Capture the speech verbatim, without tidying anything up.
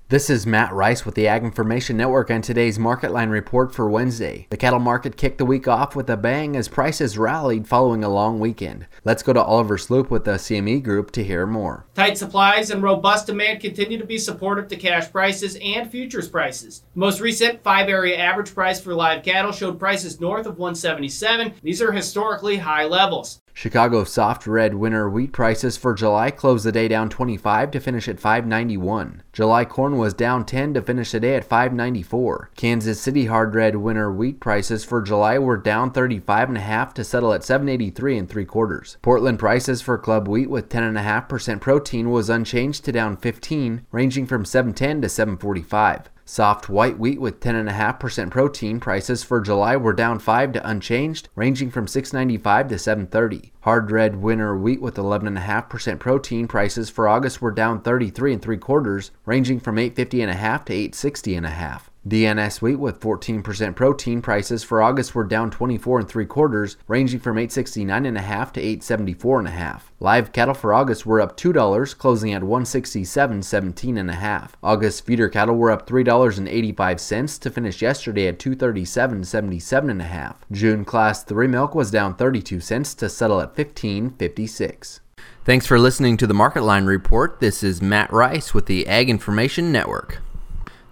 This is Matt Rice with the Ag Information Network and today's Market Line report for Wednesday. The cattle market kicked the week off with a bang as prices rallied following a long weekend. Let's go to Oliver Sloop with the C M E Group to hear more. Tight supplies and robust demand continue to be supportive to cash prices and futures prices. The most recent five-area average price for live cattle showed prices north of one seventy-seven. These are historically high levels. Chicago soft red winter wheat prices for July closed the day down twenty-five to finish at five ninety-one. July corn was down ten to finish the day at five ninety-four. Kansas City hard red winter wheat prices for July were down thirty-five and a half to settle at seven eighty-three and three quarters. Portland prices for club wheat with ten and a half percent protein was unchanged to down fifteen, ranging from seven ten to seven forty-five. Soft white wheat with ten point five percent protein prices for July were down five to unchanged, ranging from six ninety-five to seven thirty. Hard red winter wheat with eleven point five percent protein prices for August were down thirty-three and three quarters, ranging from eight fifty and a half to eight sixty and a half. D N S wheat with fourteen percent protein prices for August were down twenty-four and three quarters, ranging from eight sixty-nine and a half to eight seventy-four and a half. Live cattle for August were up two dollars, closing at one sixty-seven seventeen and a half. August feeder cattle were up three dollars and eighty-five cents to finish yesterday at two thirty-seven seventy-seven and a half. June class three milk was down thirty-two cents to settle at fifteen fifty-six. Thanks for listening to the Market Line report. This is Matt Rice with the Ag Information Network.